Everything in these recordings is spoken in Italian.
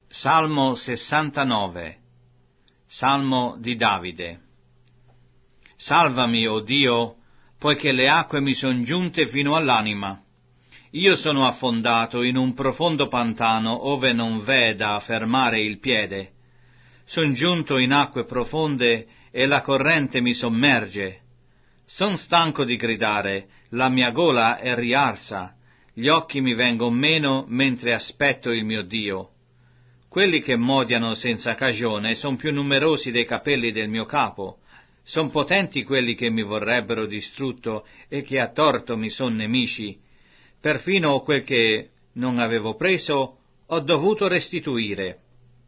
Salmo 69. Salmo di Davide. Salvami, o Dio, poiché le acque mi son giunte fino all'anima. Io sono affondato in un profondo pantano, ove non v'è da fermare il piede. Son giunto in acque profonde e la corrente mi sommerge. Son stanco di gridare, la mia gola è riarsa, gli occhi mi vengon meno mentre aspetto il mio Dio. Quelli che m'odiano senza cagione son più numerosi dei capelli del mio capo. Son potenti quelli che mi vorrebbero distrutto e che a torto mi son nemici. Perfino quel che non avevo preso ho dovuto restituire.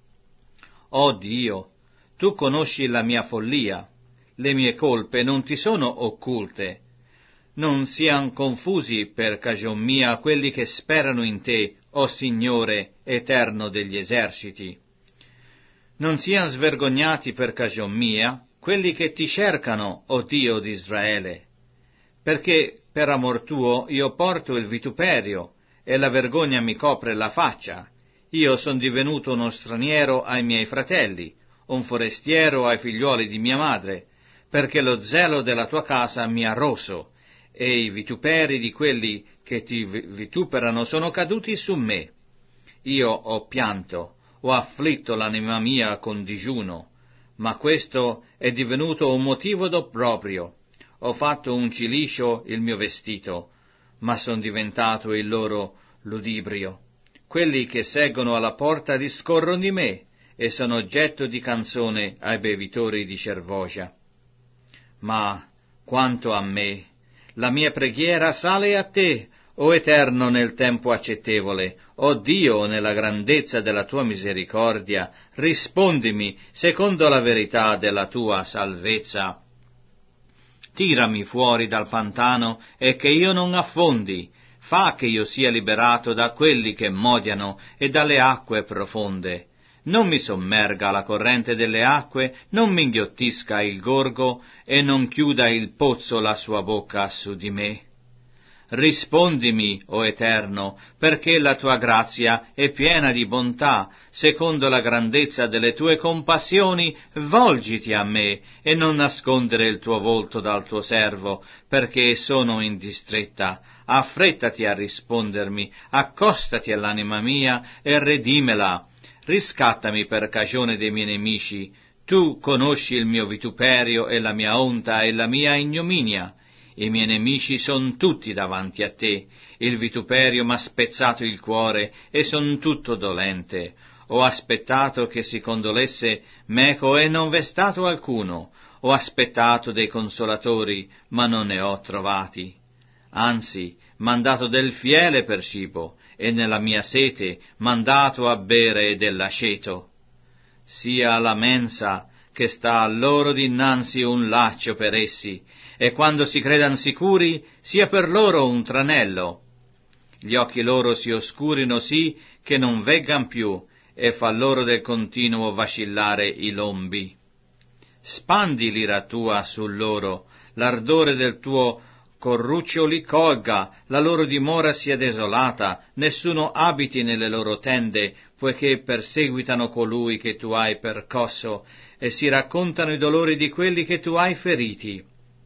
Oh Dio, tu conosci la mia follia, le mie colpe non ti sono occulte. Non sian confusi per cagion mia quelli che sperano in te, o Signore, eterno degli eserciti. Non sian svergognati per cagion mia quelli che ti cercano, o Dio di Israele. Perché per amor tuo io porto il vituperio, e la vergogna mi copre la faccia. Io son divenuto uno straniero ai miei fratelli, un forestiero ai figliuoli di mia madre, perché lo zelo della tua casa mi ha roso, e i vituperi di quelli che ti vituperano sono caduti su me. Io ho pianto, ho afflitto l'anima mia con digiuno, ma questo è divenuto un motivo d'obbrobrio. Ho fatto un cilicio il mio vestito, ma son diventato il loro ludibrio. Quelli che seggono alla porta discorrono di me, e sono oggetto di canzone ai bevitori di cervosia. Ma quanto a me, la mia preghiera sale a te, o Eterno nel tempo accettevole, o Dio nella grandezza della tua misericordia, rispondimi secondo la verità della tua salvezza. Tirami fuori dal pantano e che io non affondi, fa che io sia liberato da quelli che m'odiano e dalle acque profonde. Non mi sommerga la corrente delle acque, non mi inghiottisca il gorgo e non chiuda il pozzo la sua bocca su di me. Rispondimi, o Eterno, perché la tua grazia è piena di bontà, secondo la grandezza delle tue compassioni, volgiti a me e non nascondere il tuo volto dal tuo servo, perché sono in distretta. Affrettati a rispondermi, accostati all'anima mia e redimela. Riscattami per cagione dei miei nemici. Tu conosci il mio vituperio e la mia onta e la mia ignominia. I miei nemici son tutti davanti a te, il vituperio m'ha spezzato il cuore e son tutto dolente. Ho aspettato che si condolesse meco e non v'è stato alcuno. Ho aspettato dei consolatori, ma non ne ho trovati. Anzi, m'han dato del fiele per cibo, e nella mia sete m'han dato a bere dell'aceto. Sia la mensa che sta loro dinanzi un laccio per essi, e quando si credan sicuri sia per loro un tranello. Gli occhi loro si oscurino sì che non veggan più, e fa loro del continuo vacillare i lombi. Spandi l'ira tua su loro, l'ardore del tuo corruccio li colga, la loro dimora sia desolata, nessuno abiti nelle loro tende, poiché perseguitano colui che tu hai percosso, e si raccontano i dolori di quelli che tu hai feriti.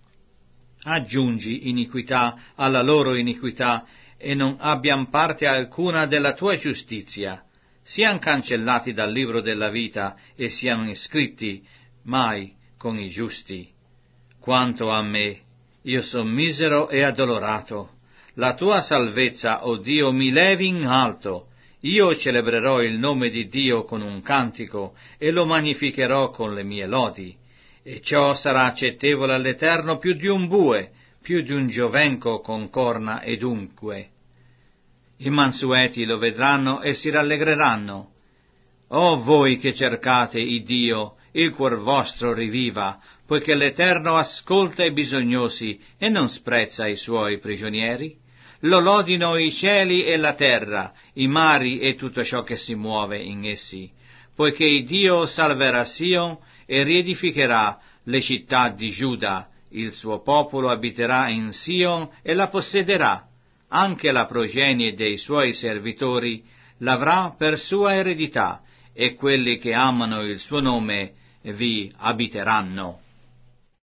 Aggiungi iniquità alla loro iniquità, e non abbian parte alcuna della tua giustizia. Sian cancellati dal libro della vita, e siano iscritti mai con i giusti. Quanto a me, io son misero e addolorato. La tua salvezza, o Dio, mi levi in alto. Io celebrerò il nome di Dio con un cantico, e lo magnificherò con le mie lodi. E ciò sarà accettevole all'Eterno più di un bue, più di un giovenco con corna ed unque. I mansueti lo vedranno e si rallegreranno. O voi che cercate il Dio, il cuor vostro riviva, poiché l'Eterno ascolta i bisognosi e non sprezza i suoi prigionieri. Lo lodino i cieli e la terra, i mari e tutto ciò che si muove in essi, poiché il Dio salverà Sion e riedificherà le città di Giuda, il suo popolo abiterà in Sion e la possederà, anche la progenie dei suoi servitori l'avrà per sua eredità, e quelli che amano il suo nome vi abiteranno.